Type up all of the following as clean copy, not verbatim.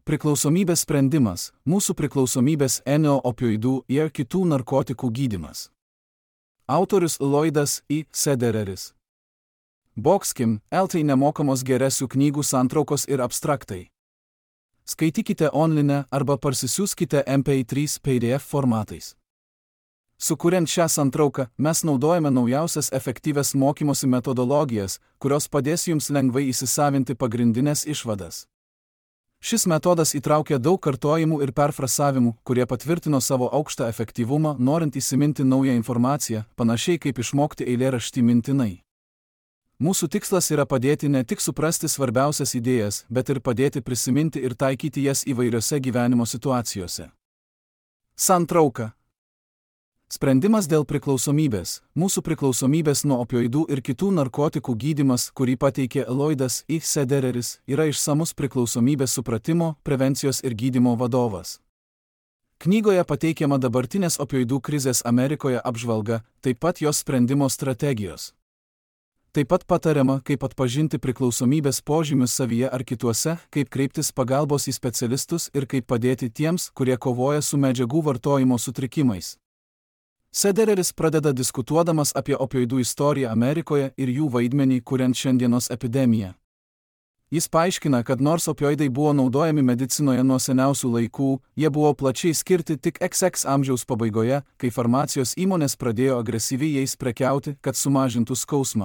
Priklausomybės sprendimas – mūsų priklausomybės nuo opioidų ir kitų narkotikų gydymas. Autorius Lloydas I. Sedereris. Boxkim, LT nemokamos geresių knygų santraukos ir abstraktai. Skaitykite online arba parsisiųskite MP3 PDF formatais. Sukuriant šią santrauką, mes naudojame naujausias efektyvias mokymosi metodologijas, kurios padės jums lengvai įsisavinti pagrindinės išvadas. Šis metodas įtraukia daug kartojimų ir perfrasavimų, kurie patvirtino savo aukštą efektyvumą, norint įsiminti naują informaciją, panašiai kaip išmokti eilėraštį mintinai. Mūsų tikslas yra padėti ne tik suprasti svarbiausias idėjas, bet ir padėti prisiminti ir taikyti jas įvairiose gyvenimo situacijose. Santrauka. Sprendimas dėl priklausomybės – mūsų priklausomybės nuo opioidų ir kitų narkotikų gydymas, kurį pateikė Lloydas I. Sedereris, yra išsamus priklausomybės supratimo, prevencijos ir gydymo vadovas. Knygoje pateikiama dabartinės opioidų krizės Amerikoje apžvalga, taip pat jos sprendimo strategijos. Taip pat patariama, kaip atpažinti priklausomybės požymius savyje ar kituose, kaip kreiptis pagalbos į specialistus ir kaip padėti tiems, kurie kovoja su medžiagų vartojimo sutrikimais. Sedereris pradeda diskutuodamas apie opioidų istoriją Amerikoje ir jų vaidmenį kuriant šiandienos epidemiją. Jis paaiškina, kad nors opioidai buvo naudojami medicinoje nuo seniausių laikų, jie buvo plačiai skirti tik XX amžiaus pabaigoje, kai farmacijos įmonės pradėjo agresyviai jais prekiauti, kad sumažintų skausmą.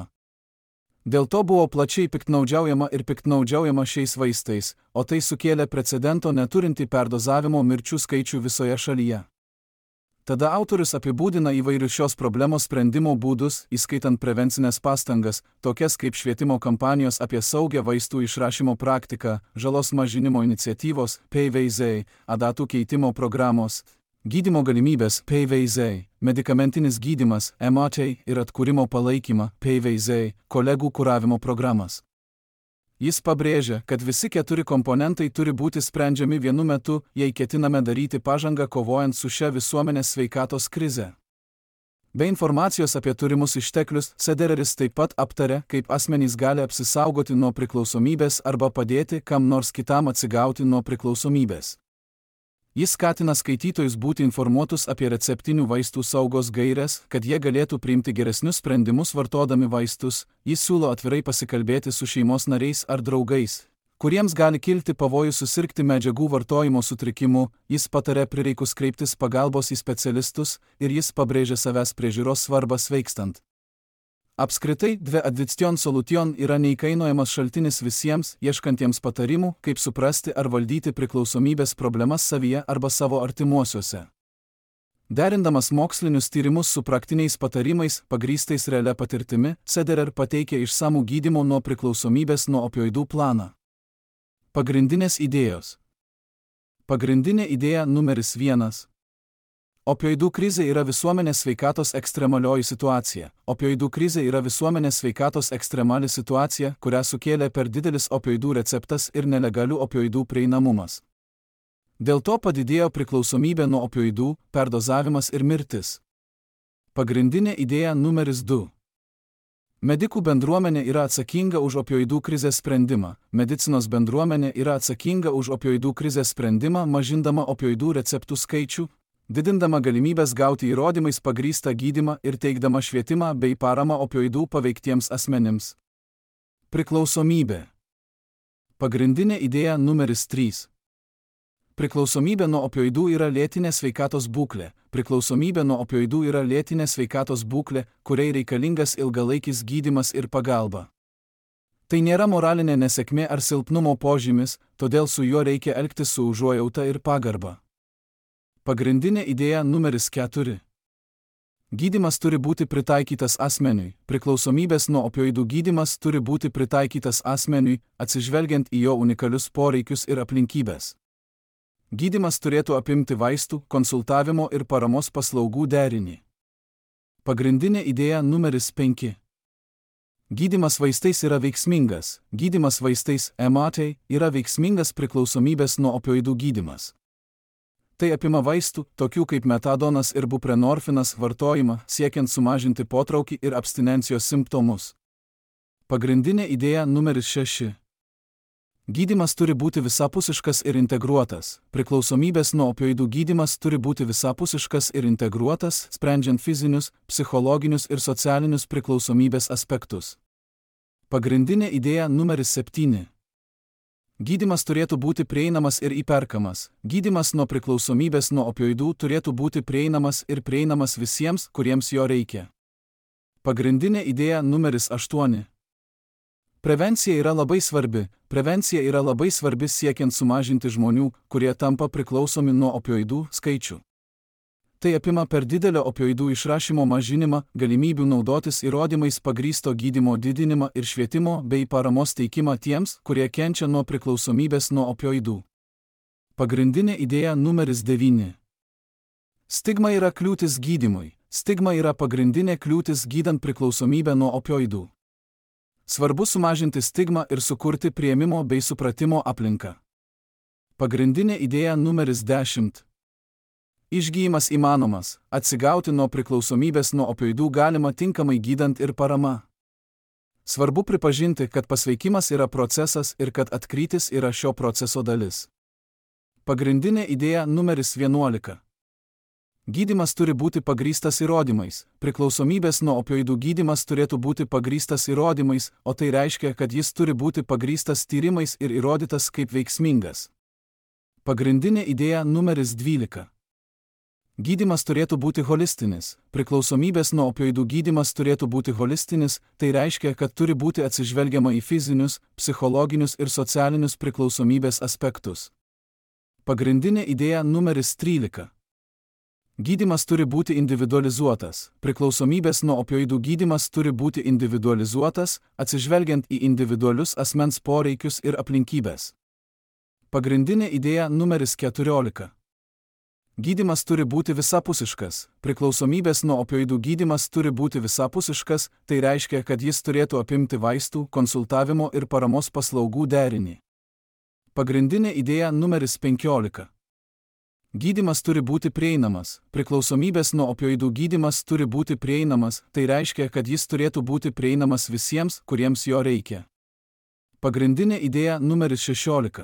Dėl to buvo plačiai piktnaudžiaujama šiais vaistais, o tai sukėlė precedento neturintį perdozavimo mirčių skaičių visoje šalyje. Tada autorius apibūdina įvairius šios problemos sprendimo būdus, įskaitant prevencinės pastangas, tokias kaip švietimo kampanijos apie saugią vaistų išrašymo praktiką, žalos mažinimo iniciatyvos, PVZ, adatų keitimo programos, gydymo galimybės, PVZ, medikamentinis gydymas, MAT ir atkūrimo palaikymą, PVZ, kolegų kuravimo programas. Jis pabrėžia, kad visi 4 komponentai turi būti sprendžiami vienu metu, jei ketiname daryti pažangą kovojant su šia visuomenės sveikatos krize. Be informacijos apie turimus išteklius, Sedereris taip pat aptarė, kaip asmenys gali apsisaugoti nuo priklausomybės arba padėti kam nors kitam atsigauti nuo priklausomybės. Jis skatina skaitytojus būti informuotus apie receptinių vaistų saugos gaires, kad jie galėtų priimti geresnius sprendimus vartodami vaistus. Jis siūlo atvirai pasikalbėti su šeimos nariais ar draugais, kuriems gali kilti pavojus susirgti medžiagų vartojimo sutrikimu. Jis pataria prireikus kreiptis pagalbos į specialistus ir jis pabrėžia savęs priežiūros svarbą sveikstant. Apskritai, Dve Addiction Solution yra neįkainojamas šaltinis visiems, ieškantiems patarimų, kaip suprasti ar valdyti priklausomybės problemas savyje arba savo artimuosiuose. Derindamas mokslinius tyrimus su praktiniais patarimais, pagrįstais realia patirtimi, Sederer pateikė išsamų gydymo nuo priklausomybės nuo opioidų planą. Pagrindinės idėjos. Pagrindinė idėja numeris 1. Opioidų krizė yra visuomenės sveikatos ekstremalioji situacija. Opioidų krizė yra visuomenės sveikatos ekstremali situacija, kurią sukėlė per didelis opioidų receptas ir nelegalių opioidų prieinamumas. Dėl to padidėjo priklausomybė nuo opioidų, perdozavimas ir mirtis. Pagrindinė idėja numeris 2. Medikų bendruomenė yra atsakinga už opioidų krizės sprendimą. Medicinos bendruomenė yra atsakinga už opioidų krizės sprendimą, mažindama opioidų receptų skaičių, didindama galimybės gauti įrodymais pagrįstą gydymą ir teikdama švietimą bei paramą opioidų paveiktiems asmenims. Priklausomybė. Pagrindinė idėja numeris 3. Priklausomybė nuo opioidų yra lėtinė sveikatos būklė. Priklausomybė nuo opioidų yra lėtinė sveikatos būklė, kuriai reikalingas ilgalaikis gydymas ir pagalba. Tai nėra moralinė nesėkmė ar silpnumo požymis, todėl su juo reikia elgtis su užuojauta ir pagarba. Pagrindinė idėja numeris 4. Gydymas turi būti pritaikytas asmeniui. Priklausomybės nuo opioidų gydymas turi būti pritaikytas asmeniui, atsižvelgiant į jo unikalius poreikius ir aplinkybės. Gydymas turėtų apimti vaistų, konsultavimo ir paramos paslaugų derinį. Pagrindinė idėja numeris 5. Gydymas vaistais yra veiksmingas. Gydymas vaistais, MAT, yra veiksmingas priklausomybės nuo opioidų gydymas. Tai apima vaistų, tokių kaip metadonas ir buprenorfinas vartojimą, siekiant sumažinti potraukį ir abstinencijos simptomus. Pagrindinė idėja numeris 6. Gydymas turi būti visapusiškas ir integruotas. Priklausomybės nuo opioidų gydymas turi būti visapusiškas ir integruotas, sprendžiant fizinius, psichologinius ir socialinius priklausomybės aspektus. Pagrindinė idėja numeris 7. Gydymas turėtų būti prieinamas ir įperkamas. Gydymas nuo priklausomybės nuo opioidų turėtų būti prieinamas ir prieinamas visiems, kuriems jo reikia. Pagrindinė idėja numeris 8. Prevencija yra labai svarbi. Prevencija yra labai svarbi siekiant sumažinti žmonių, kurie tampa priklausomi nuo opioidų, skaičių. Tai apima per didelio opioidų išrašymo mažinimą, galimybių naudotis įrodymais pagrįsto gydymo didinimą ir švietimo bei paramos teikimą tiems, kurie kenčia nuo priklausomybės nuo opioidų. Pagrindinė idėja numeris 9. Stigma yra kliūtis gydymui. Stigma yra pagrindinė kliūtis gydant priklausomybę nuo opioidų. Svarbu sumažinti stigmą ir sukurti priėmimo bei supratimo aplinką. Pagrindinė idėja numeris 10. Išgyjimas įmanomas. Atsigauti nuo priklausomybės nuo opioidų galima tinkamai gydant ir parama. Svarbu pripažinti, kad pasveikimas yra procesas ir kad atkrytis yra šio proceso dalis. Pagrindinė idėja numeris 11. Gydymas turi būti pagrįstas įrodymais. Priklausomybės nuo opioidų gydymas turėtų būti pagrįstas įrodymais, o tai reiškia, kad jis turi būti pagrįstas tyrimais ir įrodytas kaip veiksmingas. Pagrindinė idėja numeris 12. Gydymas turėtų būti holistinis. Priklausomybės nuo opioidų gydymas turėtų būti holistinis, tai reiškia, kad turi būti atsižvelgiama į fizinius, psichologinius ir socialinius priklausomybės aspektus. Pagrindinė idėja numeris 13. Gydymas turi būti individualizuotas. Priklausomybės nuo opioidų gydymas turi būti individualizuotas, atsižvelgiant į individualius asmens poreikius ir aplinkybės. Pagrindinė idėja numeris 14. Gydymas turi būti visapusiškas. Priklausomybės nuo opioidų gydymas turi būti visapusiškas, tai reiškia, kad jis turėtų apimti vaistų, konsultavimo ir paramos paslaugų derinį. Pagrindinė idėja numeris 15. Gydymas turi būti prieinamas. Priklausomybės nuo opioidų gydymas turi būti prieinamas, tai reiškia, kad jis turėtų būti prieinamas visiems, kuriems jo reikia. Pagrindinė idėja numeris 16.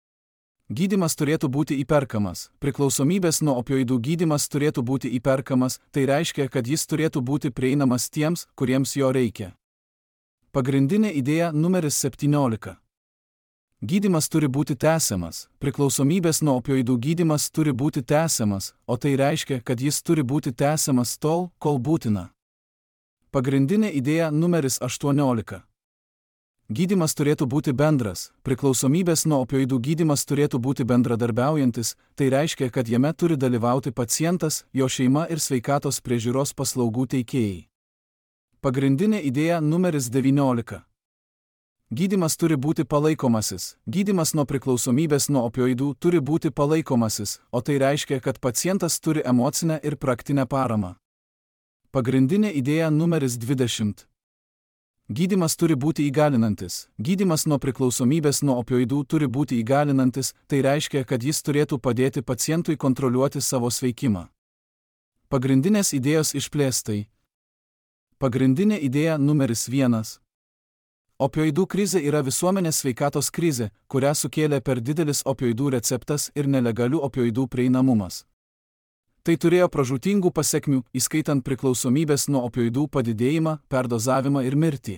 Gydymas turėtų būti įperkamas. Priklausomybės nuo opioidų gydymas turėtų būti įperkamas, tai reiškia, kad jis turėtų būti prieinamas tiems, kuriems jo reikia. Pagrindinė idėja numeris 17. Gydymas turi būti tęsiamas. Priklausomybės nuo opioidų gydymas turi būti tęsiamas, o tai reiškia, kad jis turi būti tęsiamas tol, kol būtina. Pagrindinė idėja numeris 18. Gydymas turėtų būti bendras. Priklausomybės nuo opioidų gydymas turėtų būti bendradarbiaujantis, tai reiškia, kad jame turi dalyvauti pacientas, jo šeima ir sveikatos priežiūros paslaugų teikėjai. Pagrindinė idėja numeris 19. Gydymas turi būti palaikomasis. Gydymas nuo priklausomybės nuo opioidų turi būti palaikomasis, o tai reiškia, kad pacientas turi emocinę ir praktinę paramą. Pagrindinė idėja numeris 20. Gydymas turi būti įgalinantis. Gydymas nuo priklausomybės nuo opioidų turi būti įgalinantis, tai reiškia, kad jis turėtų padėti pacientui kontroliuoti savo sveikimą. Pagrindinės idėjos išplėstai. Pagrindinė idėja numeris 1. Opioidų krizė yra visuomenės sveikatos krizė, kurią sukėlė per didelis opioidų receptas ir nelegalių opioidų prieinamumas. Tai turėjo pražūtingų pasekmių, įskaitant priklausomybės nuo opioidų padidėjimą, perdozavimą ir mirtį.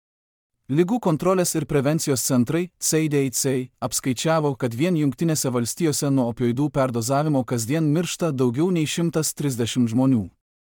Ligų kontrolės ir prevencijos centrai, CDC, apskaičiavo, kad vien Jungtinėse valstijose nuo opioidų perdozavimo kasdien miršta daugiau nei 130 žmonių.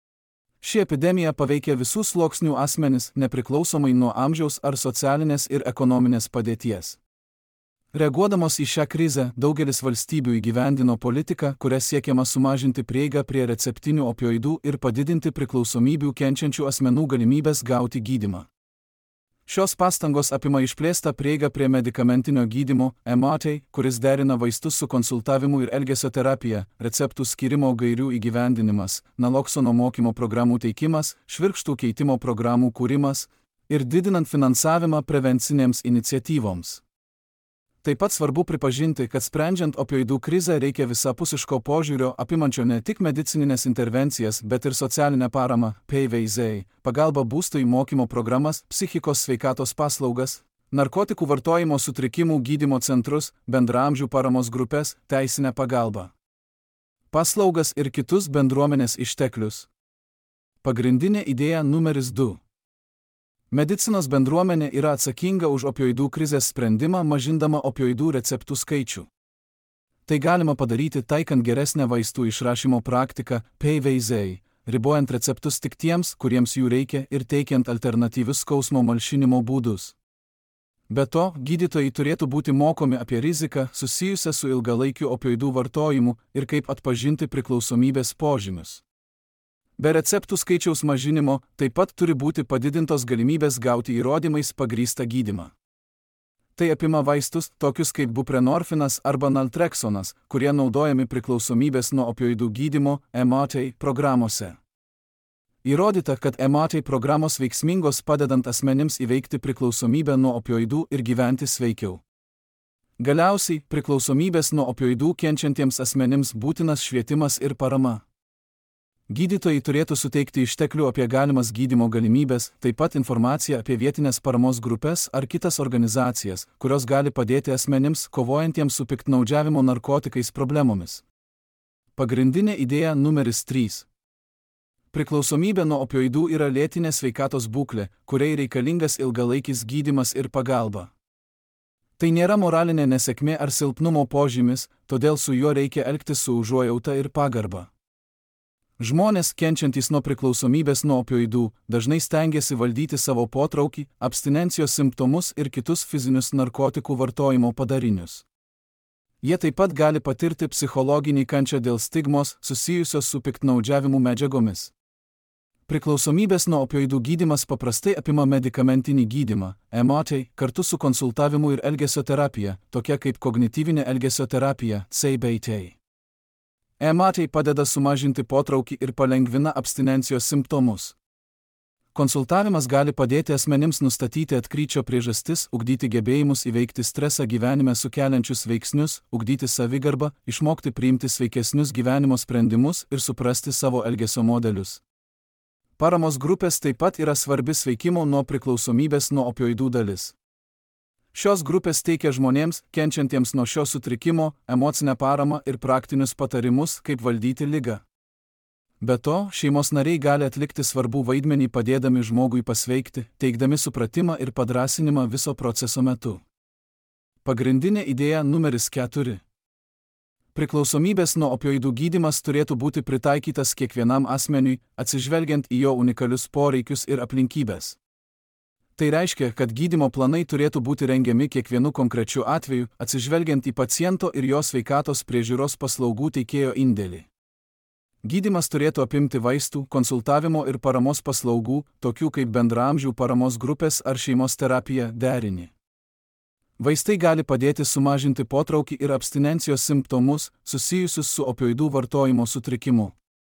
Ši epidemija paveikia visų sluoksnių asmenis, nepriklausomai nuo amžiaus ar socialinės ir ekonominės padėties. Reaguodamos į šią krizę, daugelis valstybių įgyvendino politiką, kuria siekiama sumažinti prieigą prie receptinių opioidų ir padidinti priklausomybių kenčiančių asmenų galimybės gauti gydymą. Šios pastangos apima išplėstą prieigą prie medikamentinio gydymo, MAT, kuris derina vaistus su konsultavimu ir elgesio terapija, receptų skyrimo gairių įgyvendinimas, naloksono mokymo programų teikimas, švirkštų keitimo programų kūrimas ir didinant finansavimą prevencinėms iniciatyvoms. Taip pat svarbu pripažinti, kad sprendžiant opioidų krizę reikia visapusiško požiūrio apimančio ne tik medicininės intervencijas, bet ir socialinę paramą, PVZ, pagalbą būstui, mokymo programas, psichikos sveikatos paslaugas, narkotikų vartojimo sutrikimų gydymo centrus, bendraamžių paramos grupės, teisinę pagalbą, paslaugas ir kitus bendruomenės išteklius. Pagrindinė idėja numeris 2. Medicinos bendruomenė yra atsakinga už opioidų krizės sprendimą, mažindama opioidų receptų skaičių. Tai galima padaryti taikant geresnę vaistų išrašymo praktiką, PVZ, ribojant receptus tik tiems, kuriems jų reikia ir teikiant alternatyvius skausmo malšinimo būdus. Be to, gydytojai turėtų būti mokomi apie riziką susijusią su ilgalaikiu opioidų vartojimu ir kaip atpažinti priklausomybės požymius. Be receptų skaičiaus mažinimo taip pat turi būti padidintos galimybės gauti įrodymais pagrįstą gydymą. Tai apima vaistus, tokius kaip buprenorfinas arba naltreksonas, kurie naudojami priklausomybės nuo opioidų gydymo MAT programuose. Įrodyta, kad MAT programos veiksmingos padedant asmenims įveikti priklausomybę nuo opioidų ir gyventi sveikiau. Galiausiai, priklausomybės nuo opioidų kenčiantiems asmenims būtinas švietimas ir parama. Gydytojai turėtų suteikti išteklių apie galimas gydymo galimybės, taip pat informaciją apie vietinės paramos grupės ar kitas organizacijas, kurios gali padėti asmenims kovojantiems su piktnaudžiavimo narkotikais problemomis. Pagrindinė idėja numeris 3. Priklausomybė nuo opioidų yra lėtinė sveikatos būklė, kuriai reikalingas ilgalaikis gydymas ir pagalba. Tai nėra moralinė nesėkmė ar silpnumo požymis, todėl su juo reikia elgtis su užuojauta ir pagarba. Žmonės, kenčiantys nuo priklausomybės nuo opioidų, dažnai stengiasi valdyti savo potraukį, abstinencijos simptomus ir kitus fizinius narkotikų vartojimo padarinius. Jie taip pat gali patirti psichologinį kančią dėl stigmos susijusios su piktnaudžiavimu medžiagomis. Priklausomybės nuo opioidų gydymas paprastai apima medikamentinį gydymą, MAT, kartu su konsultavimu ir elgesio terapija, tokia kaip kognityvinė elgesio terapija, CBT. MAT padeda sumažinti potraukį ir palengvina abstinencijos simptomus. Konsultavimas gali padėti asmenims nustatyti atkryčio priežastis, ugdyti gebėjimus įveikti stresą gyvenime sukeliančius veiksnius, ugdyti savigarbą, išmokti priimti sveikesnius gyvenimo sprendimus ir suprasti savo elgesio modelius. Paramos grupės taip pat yra svarbi sveikimo nuo priklausomybės nuo opioidų dalis. Šios grupės teikia žmonėms, kenčiantiems nuo šio sutrikimo, emocinę paramą ir praktinius patarimus, kaip valdyti ligą. Be to, šeimos nariai gali atlikti svarbų vaidmenį padėdami žmogui pasveikti, teikdami supratimą ir padrąsinimą viso proceso metu. Pagrindinė idėja numeris 4. Priklausomybės nuo opioidų gydymas turėtų būti pritaikytas kiekvienam asmeniui, atsižvelgiant į jo unikalius poreikius ir aplinkybės. Tai reiškia, kad gydymo planai turėtų būti rengiami kiekvienu konkrečiu atveju, atsižvelgiant į paciento ir jo sveikatos priežiūros paslaugų teikėjo indėlį. Gydymas turėtų apimti vaistų, konsultavimo ir paramos paslaugų, tokių kaip bendraamžių paramos grupės ar šeimos terapija, derinį. Vaistai gali padėti sumažinti potraukį ir abstinencijos simptomus, susijusius su opioidų vartojimo sutrikimu.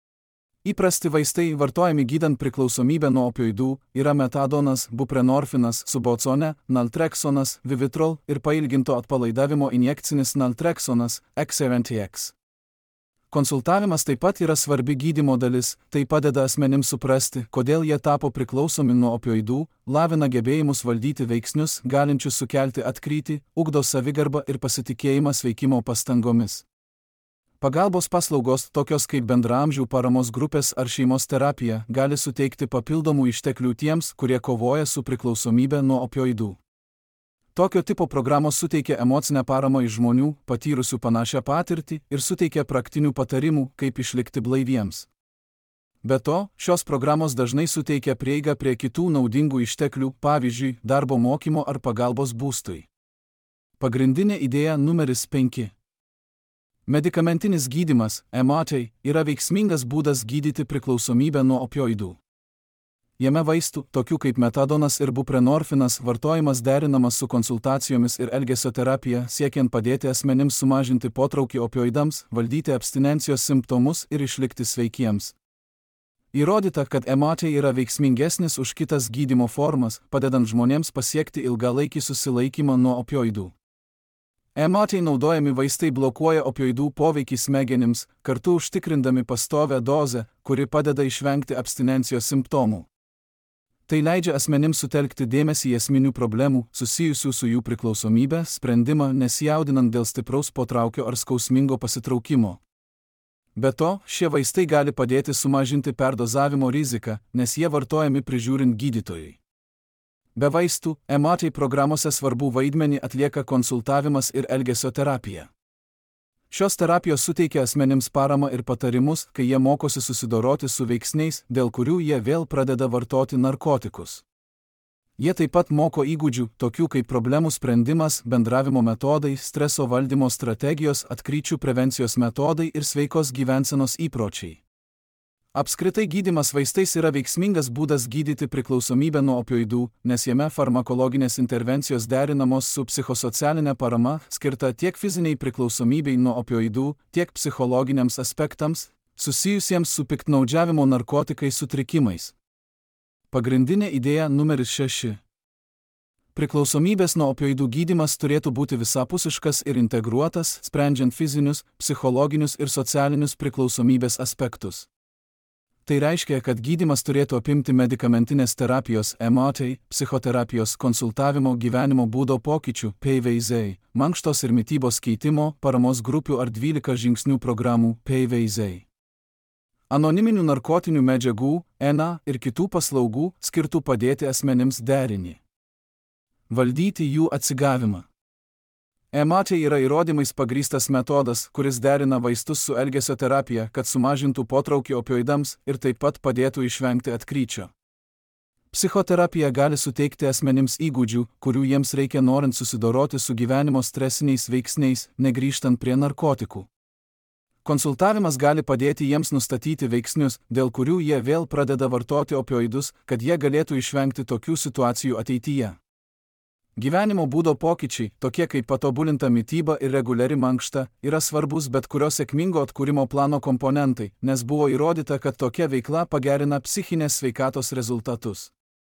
Įprasti vaistai vartojami gydant priklausomybę nuo opioidų yra metadonas, buprenorfinas, subocone, naltreksonas, vivitrol ir pailginto atpalaidavimo injekcinis naltreksonas, X70X. Konsultavimas taip pat yra svarbi gydymo dalis, tai padeda asmenims suprasti, kodėl jie tapo priklausomi nuo opioidų, lavina gebėjimus valdyti veiksnius, galinčius sukelti atkrytį, ugdo savigarbą ir pasitikėjimą sveikimo pastangomis. Pagalbos paslaugos, tokios kaip bendraamžių paramos grupės ar šeimos terapija, gali suteikti papildomų išteklių tiems, kurie kovoja su priklausomybe nuo opioidų. Tokio tipo programos suteikia emocinę paramą iš žmonių, patyrusių panašią patirtį ir suteikia praktinių patarimų, kaip išlikti blaiviems. Be to, šios programos dažnai suteikia prieigą prie kitų naudingų išteklių, pavyzdžiui, darbo mokymo ar pagalbos būstui. Pagrindinė idėja numeris 5. Medikamentinis gydymas, MAT, yra veiksmingas būdas gydyti priklausomybę nuo opioidų. Jame vaistų, tokių kaip metadonas ir buprenorfinas, vartojimas derinamas su konsultacijomis ir elgesio terapija, siekiant padėti asmenims sumažinti potraukį opioidams, valdyti abstinencijos simptomus ir išlikti sveikiems. Įrodyta, kad MAT yra veiksmingesnis už kitas gydymo formas, padedant žmonėms pasiekti ilgalaikį susilaikymą nuo opioidų. MAT naudojami vaistai blokuoja opioidų poveikį smegenims, kartu užtikrindami pastovią dozę, kuri padeda išvengti abstinencijos simptomų. Tai leidžia asmenims sutelkti dėmesį į esminių problemų, susijusių su jų priklausomybė, sprendimą, nesijaudinant dėl stipraus potraukio ar skausmingo pasitraukimo. Be to, šie vaistai gali padėti sumažinti perdozavimo riziką, nes jie vartojami prižiūrint gydytojui. Be vaistų, MAT programose svarbų vaidmenį atlieka konsultavimas ir elgesio terapija. Šios terapijos suteikia asmenims paramą ir patarimus, kai jie mokosi susidoroti su veiksniais, dėl kurių jie vėl pradeda vartoti narkotikus. Jie taip pat moko įgūdžių, tokių kaip problemų sprendimas, bendravimo metodai, streso valdymo strategijos, atkryčių prevencijos metodai ir sveikos gyvensenos įpročiai. Apskritai gydymas vaistais yra veiksmingas būdas gydyti priklausomybę nuo opioidų, nes jame farmakologinės intervencijos derinamos su psichosocialinė parama, skirta tiek fiziniai priklausomybei nuo opioidų, tiek psichologiniams aspektams, susijusiems su piktnaudžiavimo narkotikais sutrikimais. Pagrindinė idėja numeris 6. Priklausomybės nuo opioidų gydymas turėtų būti visapusiškas ir integruotas, sprendžiant fizinius, psichologinius ir socialinius priklausomybės aspektus. Tai reiškia, kad gydymas turėtų apimti medikamentinės terapijos MAT, psichoterapijos, konsultavimo, gyvenimo būdo pokyčių PVZ, mankštos ir mitybos keitimo, paramos grupių ar 12 žingsnių programų PVZ. Anoniminių narkotinių medžiagų, NA ir kitų paslaugų skirtų padėti asmenims derinį. Valdyti jų atsigavimą. MAT yra įrodymais pagrįstas metodas, kuris derina vaistus su elgesio terapija, kad sumažintų potraukį opioidams ir taip pat padėtų išvengti atkryčio. Psichoterapija gali suteikti asmenims įgūdžių, kurių jiems reikia norint susidoroti su gyvenimo stresiniais veiksniais, negrįžtant prie narkotikų. Konsultavimas gali padėti jiems nustatyti veiksnius, dėl kurių jie vėl pradeda vartoti opioidus, kad jie galėtų išvengti tokių situacijų ateityje. Gyvenimo būdo pokyčiai, tokie kaip patobulinta mityba ir reguliari mankšta, yra svarbus bet kurio sėkmingo atkūrimo plano komponentai, nes buvo įrodyta, kad tokia veikla pagerina psichinės sveikatos rezultatus.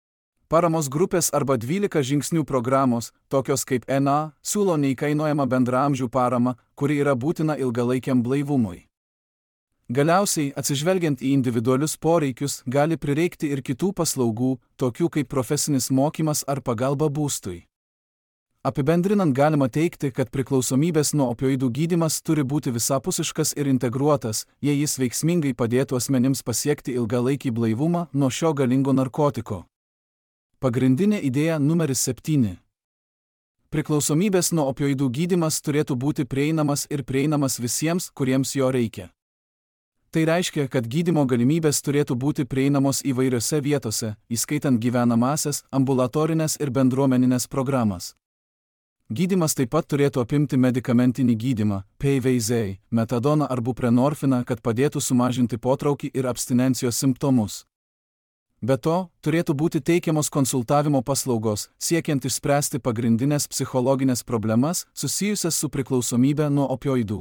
Paramos grupės arba 12 žingsnių programos, tokios kaip NA, siūlo neįkainojamą bendraamžių paramą, kuri yra būtina ilgalaikiam blaivumui. Galiausiai, atsižvelgiant į individualius poreikius, gali prireikti ir kitų paslaugų, tokių kaip profesinis mokymas ar pagalba būstui. Apibendrinant galima teikti, kad priklausomybės nuo opioidų gydymas turi būti visapusiškas ir integruotas, jei jis veiksmingai padėtų asmenims pasiekti ilgalaikį blaivumą nuo šio galingo narkotiko. Pagrindinė idėja numeris 7. Priklausomybės nuo opioidų gydymas turėtų būti prieinamas visiems, kuriems jo reikia. Tai reiškia, kad gydymo galimybės turėtų būti prieinamos įvairiose vietose, įskaitant gyvenamąsias, ambulatorinės ir bendruomeninės programas. Gydymas taip pat turėtų apimti medikamentinį gydymą, PVZ, metadoną ar buprenorfiną, kad padėtų sumažinti potraukį ir abstinencijos simptomus. Be to, turėtų būti teikiamos konsultavimo paslaugos, siekiant išspręsti pagrindinės psichologinės problemas susijusias su priklausomybe nuo opioidų.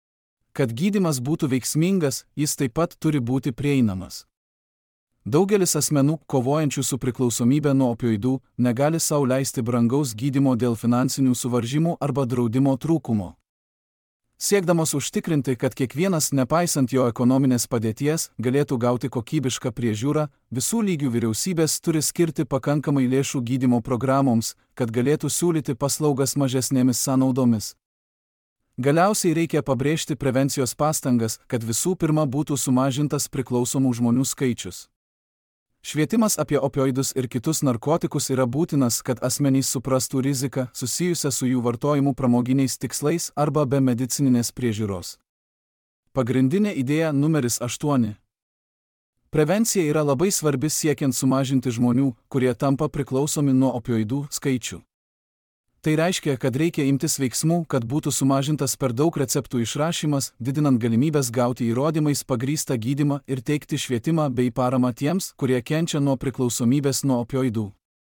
Kad gydymas būtų veiksmingas, jis taip pat turi būti prieinamas. Daugelis asmenų, kovojančių su priklausomybe nuo opioidų, negali sau leisti brangaus gydymo dėl finansinių suvaržymų arba draudimo trūkumo. Siekdamos užtikrinti, kad kiekvienas, nepaisant jo ekonominės padėties, galėtų gauti kokybišką priežiūrą, visų lygių vyriausybės turi skirti pakankamai lėšų gydymo programoms, kad galėtų siūlyti paslaugas mažesnėmis sąnaudomis. Galiausiai reikia pabrėžti prevencijos pastangas, kad visų pirma būtų sumažintas priklausomų žmonių skaičius. Švietimas apie opioidus ir kitus narkotikus yra būtinas, kad asmenys suprastų riziką susijusią su jų vartojimu pramoginiais tikslais arba be medicininės priežiūros. Pagrindinė idėja numeris 8. Prevencija yra labai svarbi siekiant sumažinti žmonių, kurie tampa priklausomi nuo opioidų, skaičių. Tai reiškia, kad reikia imtis veiksmų, kad būtų sumažintas per daug receptų išrašymas, didinant galimybės gauti įrodymais pagrįstą gydymą ir teikti švietimą bei paramą tiems, kurie kenčia nuo priklausomybės nuo opioidų.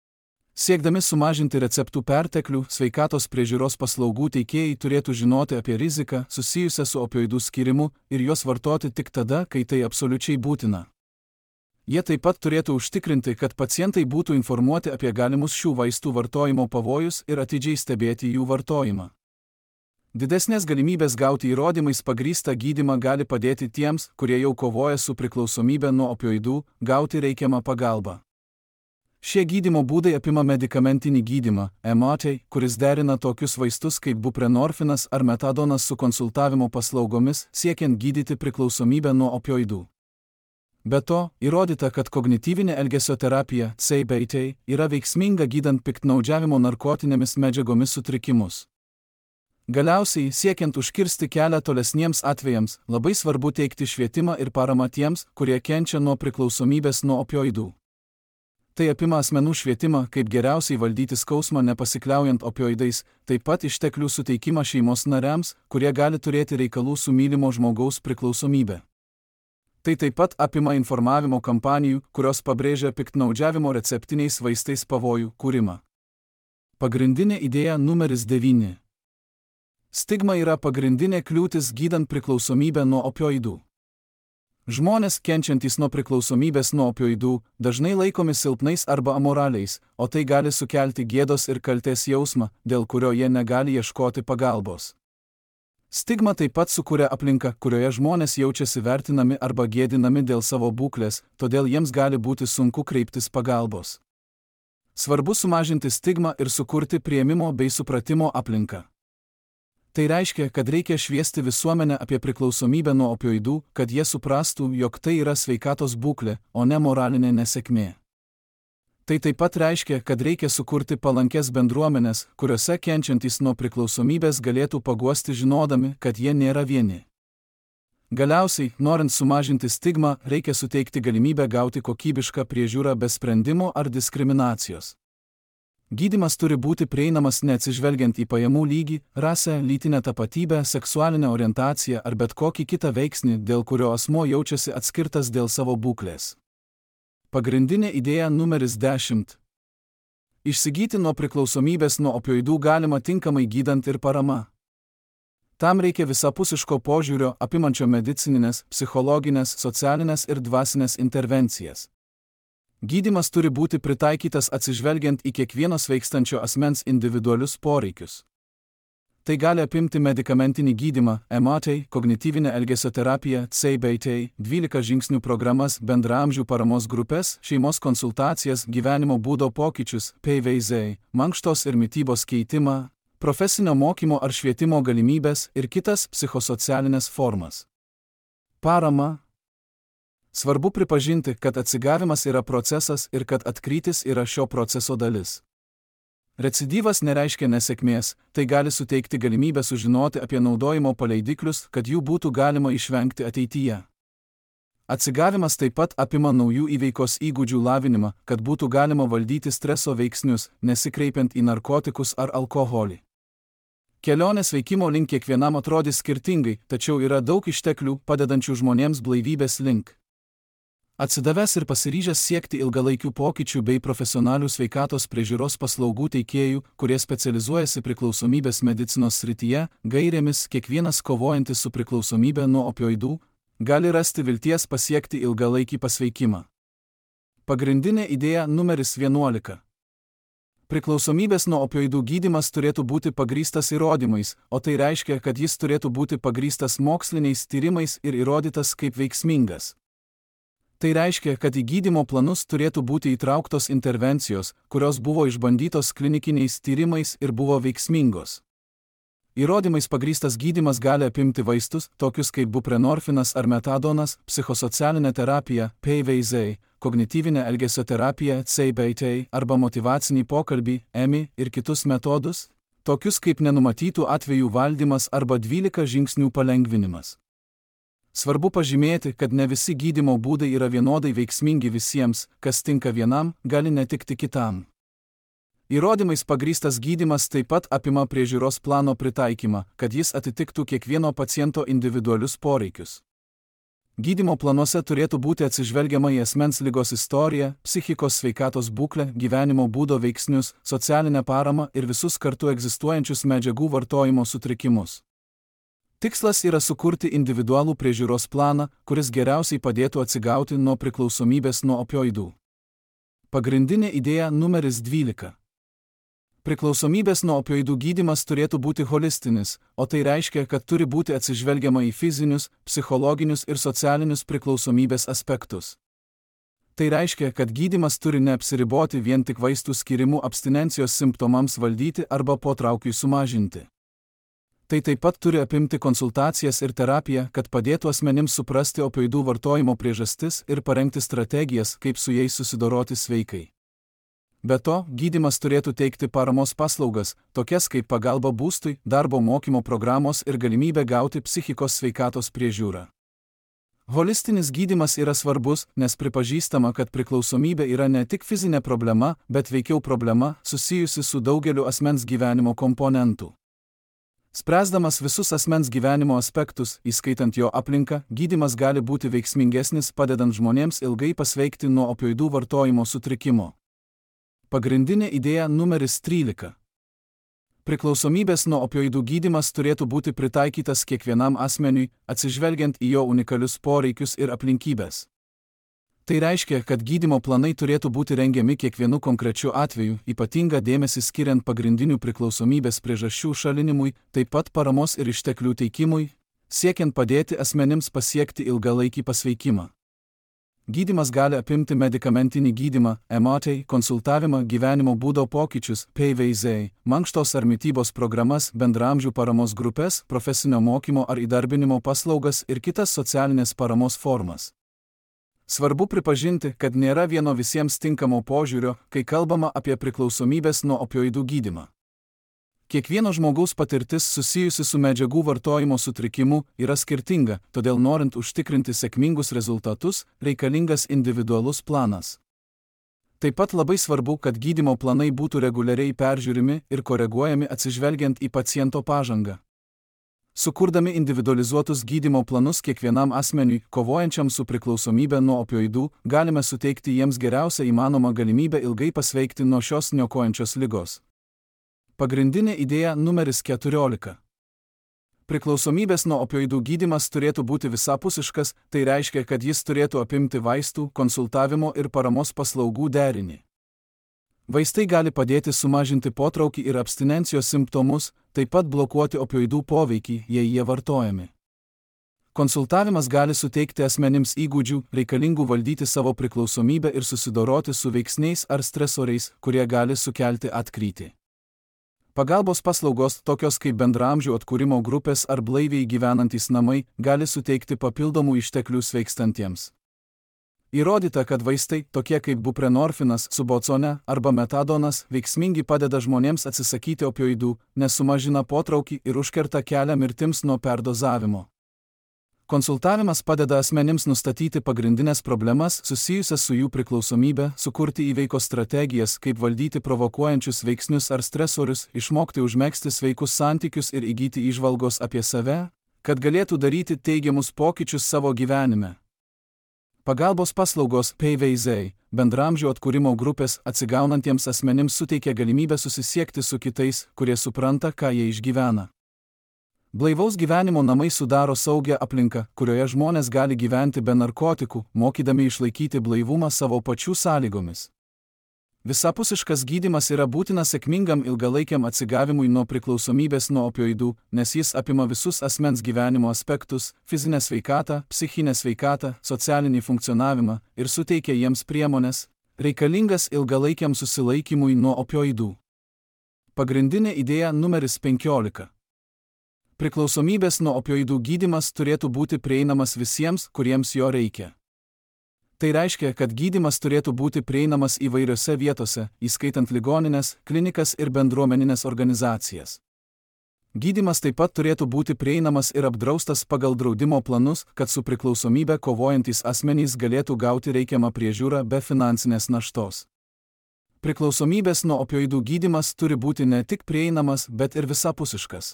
Siekdami sumažinti receptų perteklių, sveikatos priežiūros paslaugų teikėjai turėtų žinoti apie riziką susijusią su opioidų skyrimu ir juos vartoti tik tada, kai tai absoliučiai būtina. Jie taip pat turėtų užtikrinti, kad pacientai būtų informuoti apie galimus šių vaistų vartojimo pavojus ir atidžiai stebėti jų vartojimą. Didesnės galimybės gauti įrodymais pagrįstą gydymą gali padėti tiems, kurie jau kovoja su priklausomybe nuo opioidų, gauti reikiamą pagalbą. Šie gydymo būdai apima medikamentinį gydymą, MAT, kuris derina tokius vaistus kaip buprenorfinas ar metadonas su konsultavimo paslaugomis, siekiant gydyti priklausomybę nuo opioidų. Be to, įrodyta, kad kognityvinė elgesio terapija, CBT, yra veiksminga gydant piktnaudžiavimo narkotinėmis medžiagomis sutrikimus. Galiausiai, siekiant užkirsti kelią tolesniems atvejams, labai svarbu teikti švietimą ir paramą tiems, kurie kenčia nuo priklausomybės nuo opioidų. Tai apima asmenų švietimą, kaip geriausiai valdyti skausmą nepasikliaujant opioidais, taip pat išteklių suteikimą šeimos nariams, kurie gali turėti reikalų su mylimo žmogaus priklausomybė. Tai taip pat apima informavimo kampanijų, kurios pabrėžia piktnaudžiavimo receptiniais vaistais pavojų kūrimą. Pagrindinė idėja numeris 9. Stigma yra pagrindinė kliūtis gydant priklausomybę nuo opioidų. Žmonės kenčiantys nuo priklausomybės nuo opioidų dažnai laikomi silpnais arba amoraliais, o tai gali sukelti gėdos ir kaltės jausmą, dėl kurio jie negali ieškoti pagalbos. Stigma taip pat sukuria aplinką, kurioje žmonės jaučiasi vertinami arba gėdinami dėl savo būklės, todėl jiems gali būti sunku kreiptis pagalbos. Svarbu sumažinti stigmą ir sukurti priėmimo bei supratimo aplinką. Tai reiškia, kad reikia šviesti visuomenę apie priklausomybę nuo opioidų, kad jie suprastų, jog tai yra sveikatos būklė, o ne moralinė nesėkmė. Tai taip pat reiškia, kad reikia sukurti palankes bendruomenės, kuriuose kenčiantys nuo priklausomybės galėtų paguosti žinodami, kad jie nėra vieni. Galiausiai, norint sumažinti stigmą, reikia suteikti galimybę gauti kokybišką priežiūrą be sprendimo ar diskriminacijos. Gydymas turi būti prieinamas neatsižvelgiant į pajamų lygį, rasę, lytinę tapatybę, seksualinę orientaciją ar bet kokį kitą veiksnį, dėl kurio asmuo jaučiasi atskirtas dėl savo būklės. Pagrindinė idėja numeris 10. Išsigyti nuo priklausomybės nuo opioidų galima tinkamai gydant ir parama. Tam reikia visapusiško požiūrio, apimančio medicininės, psichologinės, socialinės ir dvasinės intervencijas. Gydymas turi būti pritaikytas atsižvelgiant į kiekvieno sveikstančio asmens individualius poreikius. Tai gali apimti medikamentinį gydymą, MAT, kognityvinę elgesio terapiją, CBT, 12 žingsnių programas, bendraamžių paramos grupės, šeimos konsultacijas, gyvenimo būdo pokyčius, PVZ, mankštos ir mitybos keitimą, profesinio mokymo ar švietimo galimybės ir kitas psichosocialinės formas. Parama. Svarbu pripažinti, kad atsigavimas yra procesas ir kad atkrytis yra šio proceso dalis. Recidyvas nereiškia nesėkmės, tai gali suteikti galimybę sužinoti apie naudojimo paleidiklius, kad jų būtų galima išvengti ateityje. Atsigavimas taip pat apima naujų įveikos įgūdžių lavinimą, kad būtų galima valdyti streso veiksnius, nesikreipiant į narkotikus ar alkoholį. Kelionės veikimo link kiekvienam atrodys skirtingai, tačiau yra daug išteklių, padedančių žmonėms blaivybės link. Atsidavęs ir pasiryžęs siekti ilgalaikių pokyčių bei profesionalių sveikatos priežiūros paslaugų teikėjų, kurie specializuojasi priklausomybės medicinos srityje, gairėmis kiekvienas kovojantis su priklausomybė nuo opioidų, gali rasti vilties pasiekti ilgalaikį pasveikimą. Pagrindinė idėja numeris 11. Priklausomybės nuo opioidų gydymas turėtų būti pagrįstas įrodymais, o tai reiškia, kad jis turėtų būti pagrįstas moksliniais tyrimais ir įrodytas kaip veiksmingas. Tai reiškia, kad į gydymo planus turėtų būti įtrauktos intervencijos, kurios buvo išbandytos klinikiniais tyrimais ir buvo veiksmingos. Įrodymais pagrįstas gydymas gali apimti vaistus, tokius kaip buprenorfinas ar metadonas, psichosocialinę terapiją, PVZ, kognityvinę elgesio terapiją, CBT, arba motyvacinį pokalbį, EMI ir kitus metodus, tokius kaip nenumatytų atvejų valdymas arba 12 žingsnių palengvinimas. Svarbu pažymėti, kad ne visi gydymo būdai yra vienodai veiksmingi visiems, kas tinka vienam, gali netikti kitam. Įrodymais pagrįstas gydymas taip pat apima priežiūros plano pritaikymą, kad jis atitiktų kiekvieno paciento individualius poreikius. Gydymo planuose turėtų būti atsižvelgiama į asmens ligos istoriją, psichikos sveikatos būklę, gyvenimo būdo veiksnius, socialinę paramą ir visus kartu egzistuojančius medžiagų vartojimo sutrikimus. Tikslas yra sukurti individualų priežiūros planą, kuris geriausiai padėtų atsigauti nuo priklausomybės nuo opioidų. Pagrindinė idėja numeris 12. Priklausomybės nuo opioidų gydymas turėtų būti holistinis, o tai reiškia, kad turi būti atsižvelgiama į fizinius, psichologinius ir socialinius priklausomybės aspektus. Tai reiškia, kad gydymas turi neapsiriboti vien tik vaistų skirimu abstinencijos simptomams valdyti arba potraukiui sumažinti. Tai taip pat turi apimti konsultacijas ir terapiją, kad padėtų asmenims suprasti opioidų vartojimo priežastis ir parengti strategijas, kaip su jais susidoroti sveikai. Be to, gydymas turėtų teikti paramos paslaugas, tokias kaip pagalba būstui, darbo mokymo programos ir galimybė gauti psichikos sveikatos priežiūrą. Holistinis gydymas yra svarbus, nes pripažįstama, kad priklausomybė yra ne tik fizinė problema, bet veikiau problema, susijusi su daugeliu asmens gyvenimo komponentų. Spręsdamas visus asmens gyvenimo aspektus, įskaitant jo aplinką, gydymas gali būti veiksmingesnis, padedant žmonėms ilgai pasveikti nuo opioidų vartojimo sutrikimo. Pagrindinė idėja numeris 13. Priklausomybės nuo opioidų gydymas turėtų būti pritaikytas kiekvienam asmeniui, atsižvelgiant į jo unikalius poreikius ir aplinkybės. Tai reiškia, kad gydymo planai turėtų būti rengiami kiekvienu konkrečiu atveju, ypatingą dėmesį skiriant pagrindinių priklausomybės priežasčių šalinimui, taip pat paramos ir išteklių teikimui, siekiant padėti asmenims pasiekti ilgalaikį pasveikimą. Gydymas gali apimti medikamentinį gydymą, MRT, konsultavimą, gyvenimo būdo pokyčius, PVZ, mankštos ar mitybos programas, bendraamžių paramos grupės, profesinio mokymo ar įdarbinimo paslaugas ir kitas socialinės paramos formas. Svarbu pripažinti, kad nėra vieno visiems tinkamo požiūrio, kai kalbama apie priklausomybės nuo opioidų gydymą. Kiekvieno žmogaus patirtis susijusi su medžiagų vartojimo sutrikimu yra skirtinga, todėl norint užtikrinti sėkmingus rezultatus, reikalingas individualus planas. Taip pat labai svarbu, kad gydymo planai būtų reguliariai peržiūrimi ir koreguojami atsižvelgiant į paciento pažangą. Sukurdami individualizuotus gydymo planus kiekvienam asmeniui, kovojančiam su priklausomybė nuo opioidų, galime suteikti jiems geriausią įmanomą galimybę ilgai pasveikti nuo šios niokojančios ligos. Pagrindinė idėja numeris 14. Priklausomybės nuo opioidų gydymas turėtų būti visapusiškas, tai reiškia, kad jis turėtų apimti vaistų, konsultavimo ir paramos paslaugų derinį. Vaistai gali padėti sumažinti potraukį ir abstinencijos simptomus, taip pat blokuoti opioidų poveikį, jei jie vartojami. Konsultavimas gali suteikti asmenims įgūdžių, reikalingų valdyti savo priklausomybę ir susidoroti su veiksniais ar stresoriais, kurie gali sukelti atkrytį. Pagalbos paslaugos, tokios kaip bendraamžių atkūrimo grupės ar blaiviai gyvenantys namai, gali suteikti papildomų išteklių sveikstantiems. Įrodyta, kad vaistai, tokie kaip buprenorfinas, subocone arba metadonas, veiksmingai padeda žmonėms atsisakyti opioidų, nes sumažina potraukį ir užkerta kelią mirtims nuo perdozavimo. Konsultavimas padeda asmenims nustatyti pagrindinės problemas susijusias su jų priklausomybė, sukurti įveikos strategijas, kaip valdyti provokuojančius veiksnius ar stresorius, išmokti užmegzti sveikus santykius ir įgyti įžvalgos apie save, kad galėtų daryti teigiamus pokyčius savo gyvenime. Pagalbos paslaugos PVZ, bendraamžių atkūrimo grupės atsigaunantiems asmenims suteikia galimybę susisiekti su kitais, kurie supranta, ką jie išgyvena. Blaivaus gyvenimo namai sudaro saugią aplinką, kurioje žmonės gali gyventi be narkotikų, mokydami išlaikyti blaivumą savo pačių sąlygomis. Visapusiškas gydymas yra būtinas sėkmingam ilgalaikiam atsigavimui nuo priklausomybės nuo opioidų, nes jis apima visus asmens gyvenimo aspektus – fizinę sveikatą, psichinę sveikatą, socialinį funkcionavimą ir suteikia jiems priemones, reikalingas ilgalaikiam susilaikymui nuo opioidų. Pagrindinė idėja numeris 15. Priklausomybės nuo opioidų gydymas turėtų būti prieinamas visiems, kuriems jo reikia. Tai reiškia, kad gydymas turėtų būti prieinamas įvairiose vietose, įskaitant ligonines, klinikas ir bendruomeninės organizacijas. Gydymas taip pat turėtų būti prieinamas ir apdraustas pagal draudimo planus, kad su priklausomybe kovojantys asmenys galėtų gauti reikiamą priežiūrą be finansinės naštos. Priklausomybės nuo opioidų gydymas turi būti ne tik prieinamas, bet ir visapusiškas.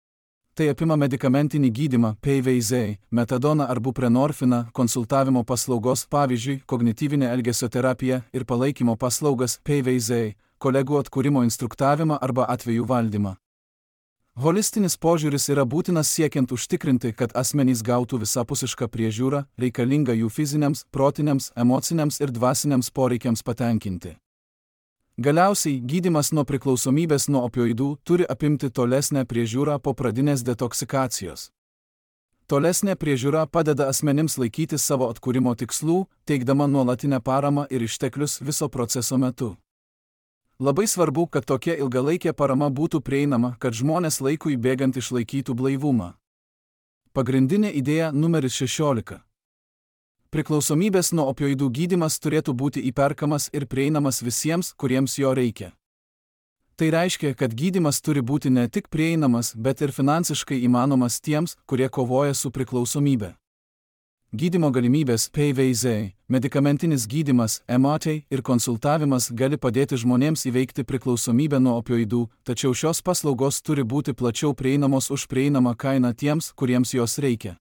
Tai apima medikamentinį gydymą, PVZ, metadoną ar buprenorfiną, konsultavimo paslaugos, pavyzdžiui, kognityvinė elgesio terapija ir palaikymo paslaugas, PVZ, kolegų atkūrimo instruktavimą arba atvejų valdymą. Holistinis požiūris yra būtinas siekiant užtikrinti, kad asmenys gautų visapusišką priežiūrą, reikalingą jų fiziniams, protiniams, emociniams ir dvasiniams poreikiams patenkinti. Galiausiai, gydymas nuo priklausomybės nuo opioidų turi apimti tolesnę priežiūrą po pradinės detoksikacijos. Tolesnė priežiūra padeda asmenims laikytis savo atkūrimo tikslų, teikdama nuolatinę paramą ir išteklius viso proceso metu. Labai svarbu, kad tokia ilgalaikė parama būtų prieinama, kad žmonės laikui bėgant išlaikytų blaivumą. Pagrindinė idėja numeris 16. Priklausomybės nuo opioidų gydymas turėtų būti įperkamas ir prieinamas visiems, kuriems jo reikia. Tai reiškia, kad gydymas turi būti ne tik prieinamas, bet ir finansiškai įmanomas tiems, kurie kovoja su priklausomybe. Gydymo galimybės PVZ, medikamentinis gydymas, MOT ir konsultavimas gali padėti žmonėms įveikti priklausomybę nuo opioidų, tačiau šios paslaugos turi būti plačiau prieinamos už prieinamą kainą tiems, kuriems jos reikia.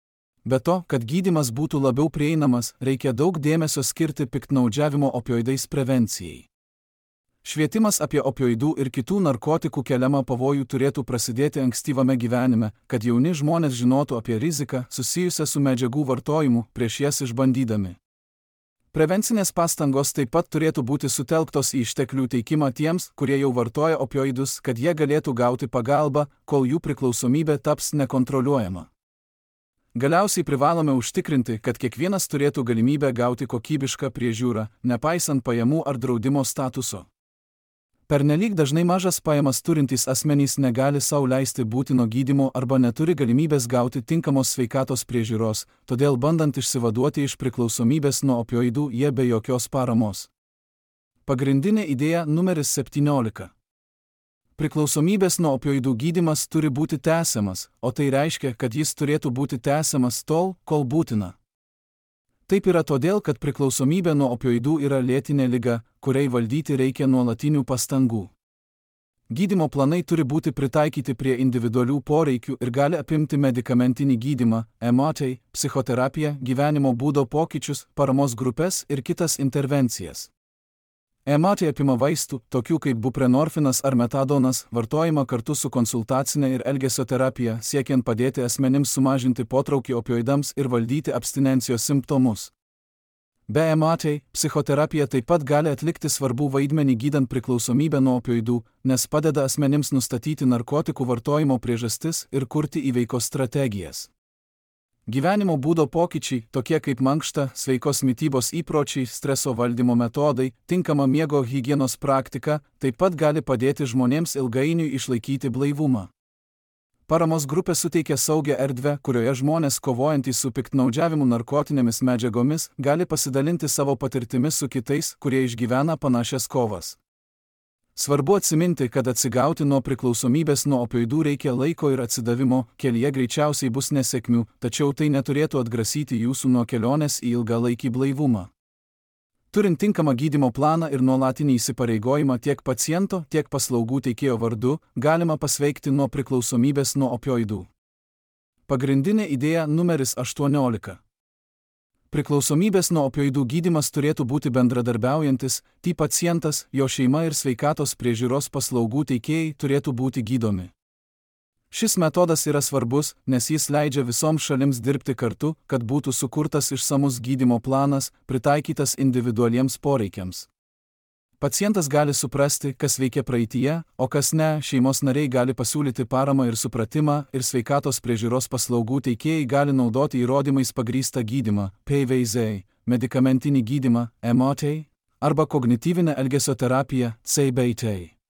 Be to, kad gydymas būtų labiau prieinamas, reikia daug dėmesio skirti piktnaudžiavimo opioidais prevencijai. Švietimas apie opioidų ir kitų narkotikų keliamą pavojų turėtų prasidėti ankstyvame gyvenime, kad jauni žmonės žinotų apie riziką susijusią su medžiagų vartojimu prieš jas išbandydami. Prevencinės pastangos taip pat turėtų būti sutelktos į išteklių teikimą tiems, kurie jau vartoja opioidus, kad jie galėtų gauti pagalbą, kol jų priklausomybė taps nekontroliuojama. Galiausiai privalome užtikrinti, kad kiekvienas turėtų galimybę gauti kokybišką priežiūrą, nepaisant pajamų ar draudimo statuso. Pernelyg dažnai mažas pajamas turintys asmenys negali sau leisti būtino gydymo arba neturi galimybės gauti tinkamos sveikatos priežiūros, todėl bandant išsivaduoti iš priklausomybės nuo opioidų jie be jokios paramos. Pagrindinė idėja numeris 17. Priklausomybės nuo opioidų gydymas turi būti tęsiamas, o tai reiškia, kad jis turėtų būti tęsiamas tol, kol būtina. Taip yra todėl, kad priklausomybė nuo opioidų yra lėtinė liga, kuriai valdyti reikia nuolatinių pastangų. Gydymo planai turi būti pritaikyti prie individualių poreikių ir gali apimti medikamentinį gydymą, MOT, psichoterapiją, gyvenimo būdo pokyčius, paramos grupės ir kitas intervencijas. MOT apima vaistų, tokių kaip buprenorfinas ar metadonas, vartojimą kartu su konsultacinė ir elgesio terapija, siekiant padėti asmenims sumažinti potraukį opioidams ir valdyti abstinencijos simptomus. Be MOT, psichoterapija taip pat gali atlikti svarbų vaidmenį gydant priklausomybę nuo opioidų, nes padeda asmenims nustatyti narkotikų vartojimo priežastis ir kurti įveikos strategijas. Gyvenimo būdo pokyčiai, tokie kaip mankšta, sveikos mitybos įpročiai, streso valdymo metodai, tinkama miego higienos praktika, taip pat gali padėti žmonėms ilgainiui išlaikyti blaivumą. Paramos grupė suteikia saugią erdvę, kurioje žmonės kovojantys su piktnaudžiavimu narkotinėmis medžiagomis gali pasidalinti savo patirtimis su kitais, kurie išgyvena panašias kovas. Svarbu atsiminti, kad atsigauti nuo priklausomybės nuo opioidų reikia laiko ir atsidavimo, kelyje greičiausiai bus nesėkmių, tačiau tai neturėtų atgrasyti jūsų nuo kelionės į ilgalaikį blaivumą. Turint tinkamą gydymo planą ir nuolatinį įsipareigojimą tiek paciento, tiek paslaugų teikėjo vardu, galima pasveikti nuo priklausomybės nuo opioidų. Pagrindinė idėja numeris 18. Priklausomybės nuo opioidų gydymas turėtų būti bendradarbiaujantis, pacientas, jo šeima ir sveikatos priežiūros paslaugų teikėjai turėtų būti gydomi. Šis metodas yra svarbus, nes jis leidžia visoms šalims dirbti kartu, kad būtų sukurtas išsamus gydymo planas, pritaikytas individualiems poreikiams. Pacientas gali suprasti, kas veikia praeityje, o kas ne, šeimos nariai gali pasiūlyti paramą ir supratimą, ir sveikatos priežiūros paslaugų teikėjai gali naudoti įrodymais pagrįstą gydymą, PVZ, medikamentinį gydymą, MOT, arba kognityvinę elgesio terapiją, CBT.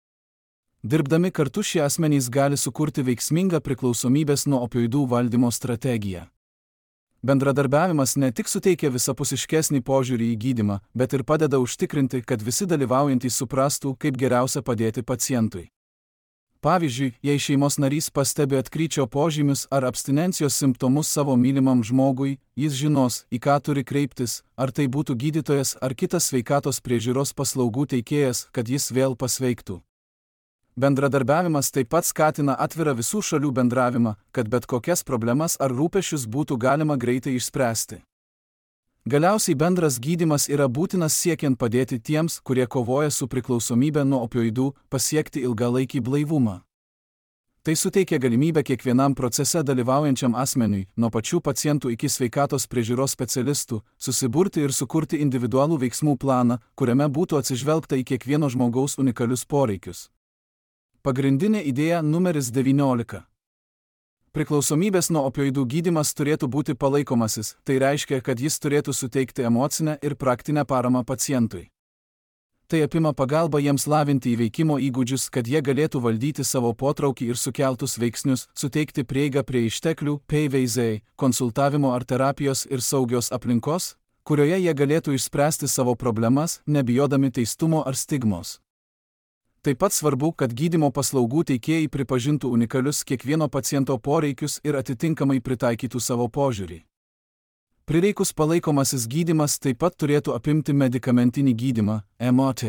Dirbdami kartu šie asmenys gali sukurti veiksmingą priklausomybės nuo opioidų valdymo strategiją. Bendradarbiavimas ne tik suteikia visapusiškesnį požiūrį į gydymą, bet ir padeda užtikrinti, kad visi dalyvaujantys suprastų, kaip geriausia padėti pacientui. Pavyzdžiui, jei šeimos narys pastebi atkryčio požymius ar abstinencijos simptomus savo mylimam žmogui, jis žinos, į ką turi kreiptis, ar tai būtų gydytojas ar kitas sveikatos priežiūros paslaugų teikėjas, kad jis vėl pasveiktų. Bendradarbiavimas taip pat skatina atvirą visų šalių bendravimą, kad bet kokias problemas ar rūpesčius būtų galima greitai išspręsti. Galiausiai bendras gydymas yra būtinas siekiant padėti tiems, kurie kovoja su priklausomybe nuo opioidų, pasiekti ilgalaikį blaivumą. Tai suteikia galimybę kiekvienam procese dalyvaujančiam asmeniui, nuo pačių pacientų iki sveikatos priežiūros specialistų, susiburti ir sukurti individualų veiksmų planą, kuriame būtų atsižvelgta į kiekvieno žmogaus unikalius poreikius. Pagrindinė idėja numeris 19. Priklausomybės nuo opioidų gydymas turėtų būti palaikomasis, tai reiškia, kad jis turėtų suteikti emocinę ir praktinę paramą pacientui. Tai apima pagalbą jiems lavinti įveikimo įgūdžius, kad jie galėtų valdyti savo potraukį ir sukeltus veiksnius, suteikti prieigą prie išteklių, PVZ, konsultavimo ar terapijos ir saugios aplinkos, kurioje jie galėtų išspręsti savo problemas, nebijodami teistumo ar stigmos. Taip pat svarbu, kad gydymo paslaugų teikėjai pripažintų unikalius kiekvieno paciento poreikius ir atitinkamai pritaikytų savo požiūrį. Prireikus palaikomasis gydymas taip pat turėtų apimti medikamentinį gydymą, MAT.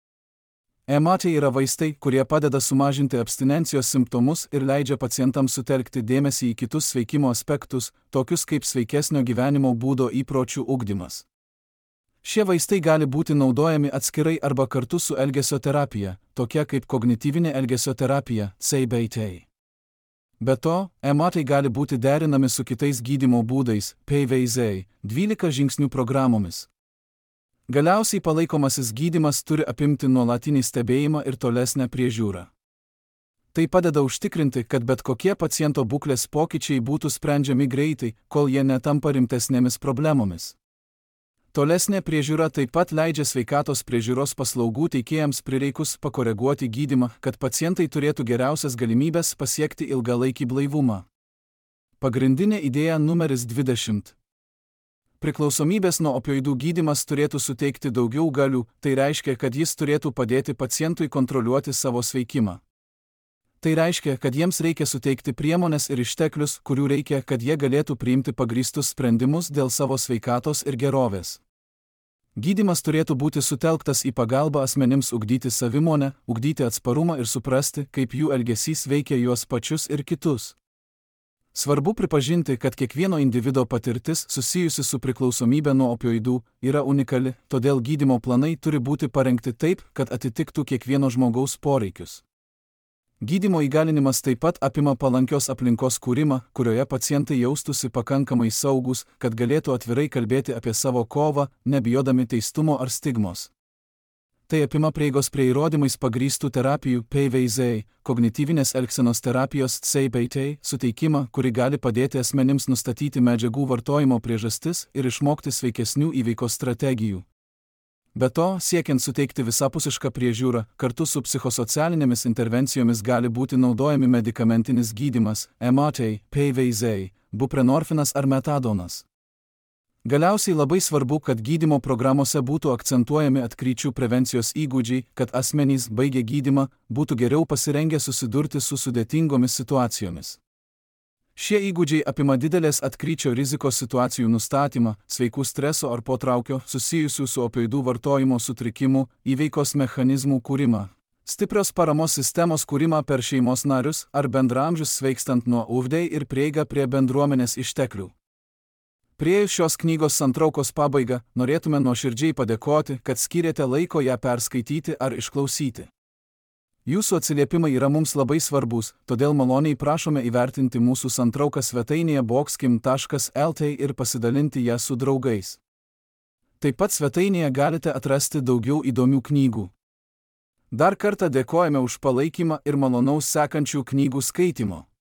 MAT yra vaistai, kurie padeda sumažinti abstinencijos simptomus ir leidžia pacientams sutelkti dėmesį į kitus sveikimo aspektus, tokius kaip sveikesnio gyvenimo būdo įpročių ugdymas. Šie vaistai gali būti naudojami atskirai arba kartu su elgesio terapija, tokia kaip kognityvinė elgesio terapija, CBT. Be to, MAT gali būti derinami su kitais gydymo būdais, PVZ, 12 žingsnių programomis. Galiausiai palaikomasis gydymas turi apimti nuolatinį stebėjimą ir tolesnę priežiūrą. Tai padeda užtikrinti, kad bet kokie paciento būklės pokyčiai būtų sprendžiami greitai, kol jie netampa rimtesnėmis problemomis. Tolesnė priežiūra taip pat leidžia sveikatos priežiūros paslaugų teikėjams prireikus pakoreguoti gydymą, kad pacientai turėtų geriausias galimybes pasiekti ilgalaikį blaivumą. Pagrindinė idėja numeris 20. Priklausomybės nuo opioidų gydymas turėtų suteikti daugiau galių, tai reiškia, kad jis turėtų padėti pacientui kontroliuoti savo sveikimą. Tai reiškia, kad jiems reikia suteikti priemones ir išteklius, kurių reikia, kad jie galėtų priimti pagrįstus sprendimus dėl savo sveikatos ir gerovės. Gydymas turėtų būti sutelktas į pagalbą asmenims ugdyti savimonę, ugdyti atsparumą ir suprasti, kaip jų elgesys veikia juos pačius ir kitus. Svarbu pripažinti, kad kiekvieno individo patirtis susijusi su priklausomybė nuo opioidų yra unikali, todėl gydymo planai turi būti parengti taip, kad atitiktų kiekvieno žmogaus poreikius. Gydymo įgalinimas taip pat apima palankios aplinkos kūrimą, kurioje pacientai jaustųsi pakankamai saugus, kad galėtų atvirai kalbėti apie savo kovą, nebijodami teistumo ar stigmos. Tai apima prieigos prie įrodymais pagrįstų terapijų, PVZ, kognityvinės elgsenos terapijos, CBT, suteikimą, kuri gali padėti asmenims nustatyti medžiagų vartojimo priežastis ir išmokti sveikesnių įveikos strategijų. Be to, siekiant suteikti visapusišką priežiūrą, kartu su psichosocialinėmis intervencijomis gali būti naudojami medikamentinis gydymas, MAT, PVZ, buprenorfinas ar metadonas. Galiausiai labai svarbu, kad gydymo programuose būtų akcentuojami atkryčių prevencijos įgūdžiai, kad asmenys baigę gydymą būtų geriau pasirengę susidurti su sudėtingomis situacijomis. Šie įgūdžiai apima didelės atkryčio rizikos situacijų nustatymą, sveikų streso ar potraukio susijusių su opioidų vartojimo sutrikimu, įveikos mechanizmų kūrimą, stiprios paramos sistemos kūrimą per šeimos narius ar bendraamžius sveikstant nuo UVD ir prieigą prie bendruomenės išteklių. Priėjus šios knygos santraukos pabaigą, norėtume nuoširdžiai padėkoti, kad skyrėte laiko ją perskaityti ar išklausyti. Jūsų atsiliepimai yra mums labai svarbus, todėl maloniai prašome įvertinti mūsų santrauką svetainėje boxkim.lt ir pasidalinti ją su draugais. Taip pat svetainėje galite atrasti daugiau įdomių knygų. Dar kartą dėkojame už palaikymą ir malonaus sekančių knygų skaitimo.